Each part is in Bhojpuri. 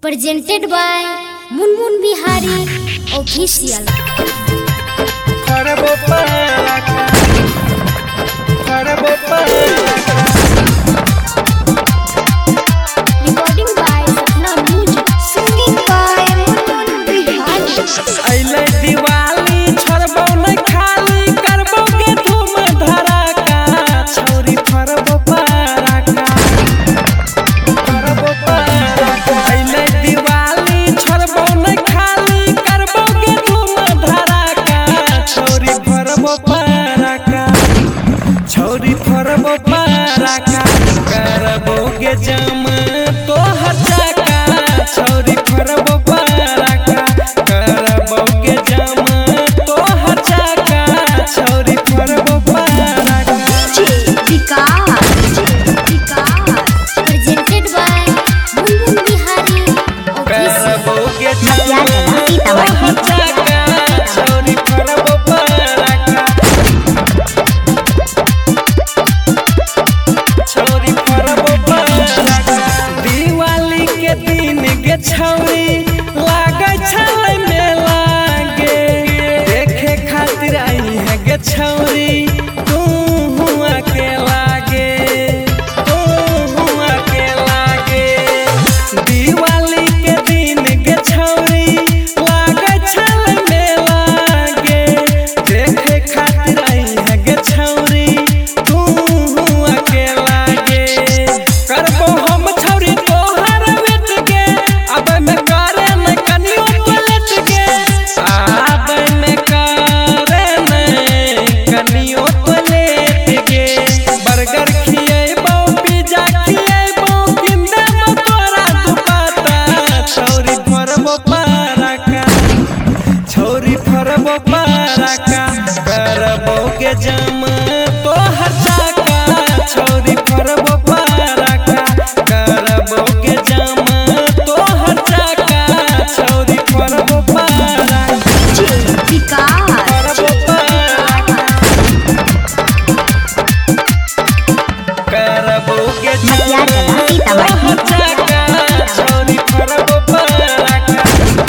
presented by Munmun Bihari Official. Recording by Sapna Music. Singing by Munmun Bihari. अइले दिवाली छरबो नै खाली करबो के धूम धड़ाका छौरी फरबो पराका अइले दिवाली छरबो नै खाली करबो के धूम धड़ाका छौरी फरबो पराका करबो के जम तोहर चाका छौरी फरबो पराका करबो के जम तोहर चाका छौरी फरबो पराका Presented by Munmun Bihari करबो Official. के जम तोहर चाका छौरी फरबो पराका छौरी फरबो पराका दिवाली के दिन गे छौरी लागे छलै मेला गे देखे खातिर आई है गे छौरी तू हुआ के लागे दिवाली के दिन गे छौरी लागे छलै मेला गे देखे खातिर आई है गे छौरी तू हुआ के लागे करबो हम छौरी तोहर वेट गे अब में करे न कनियो टॉयलेट गे अब में करे न कनियो टॉयलेट गे बर्गर खिएबो पिज्जा खिएबो किंदे तोरा दुपट्टा छौरी फरबो पराका करबो के जम तोहर चाका छौरी फरबो पराका करबो के जम तोहर चाका छौरी फरबो पराका फरबो पराका करबो के जम तोहर चाका छौरी फरबो पराका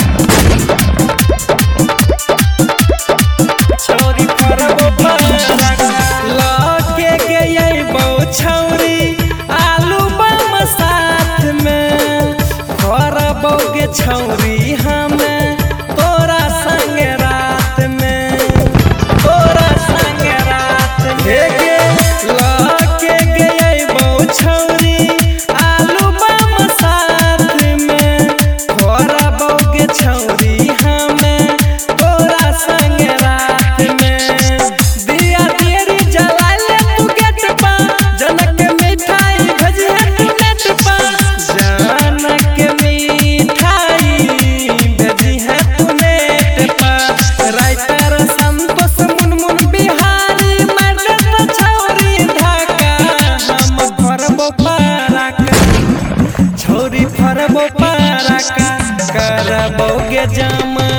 छौरी फरबो पराका लके गइबो छौरी आलू बम साथ में फरबो गे छौरी हमे तोरा संग रात में हे गे लके गइबो छौरी आलू बम साथ में फरबो गे छौरी हमे तोरा संग रात में दिया तेरी जला ले तू गेट पा जनक मिठाई भेजिए तू नेट पा जनक मिठाई भेजिए तू नेट पा राइटर संतोष मुनमुन बिहारी मर्द छौरी ढाका हम फरबो पराका छौरी फरबो पराका करबो गे जम